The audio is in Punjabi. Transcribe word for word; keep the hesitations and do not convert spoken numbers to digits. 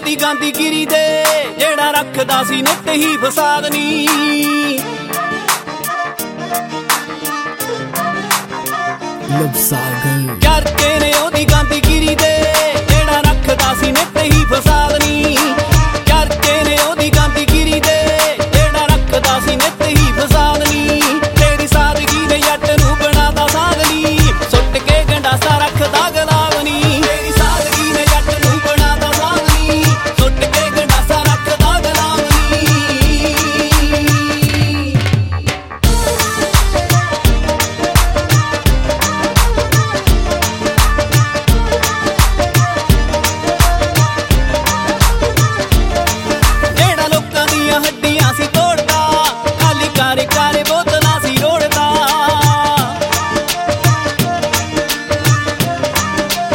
ਉਹਦੀ ਗਾਂਦੀ ਗਿਰੀ ਦੇ ਜਿਹੜਾ ਰੱਖਦਾ ਸੀ ਨਿੱਤ ਹੀ ਫਸਾਦ ਨੀ। ਲਵਸਾਗਰ ਕਰਕੇ ਨੇ ਉਹਦੀ ਗਾਂਦੀ ਗਿਰੀ ਦੇ ਜਿਹੜਾ ਰੱਖਦਾ ਸੀ ਨਿੱਤ ਹੀ ਫਸਾਦ ਨੀ। ਕਰਕੇ ਨੇ ਉਹਦੀ ਗਾਂਦੀ ਗਿਰੀ ਦੇ ਜਿਹੜਾ ਰੱਖਦਾ ਸੀ ਨਿੱਤ ਹੀ ਫਸਾਦ ਨੀ। ਤੇਰੀ ਸਾਦਗੀ ਨੇ ਜੱਟ ਨੂੰ ਬਣਾਤਾ ਸਾਧਨੀ ਸੁੱਟ ਕੇ ਗੰਡਾਸਾ ਰੱਖਦਾ ਗੁਲਾਬ ਨੀ। ਤੇਰੀ ਸਾਦਗੀ ਨੇ ਜੱਟ ਨੂੰ ਬਣਾਤਾ ਸਾਧਨੀ ਸੁੱਟ ਕੇ ਗੰਡਾਸਾ ਰੱਖਦਾ ਗੁਲਾਬ ਨੀ। ਜਿਹੜਾ ਲੋਕਾਂ ਦੀਆਂ ਹੱਡੀਆਂ ਸੀ ਤੋੜ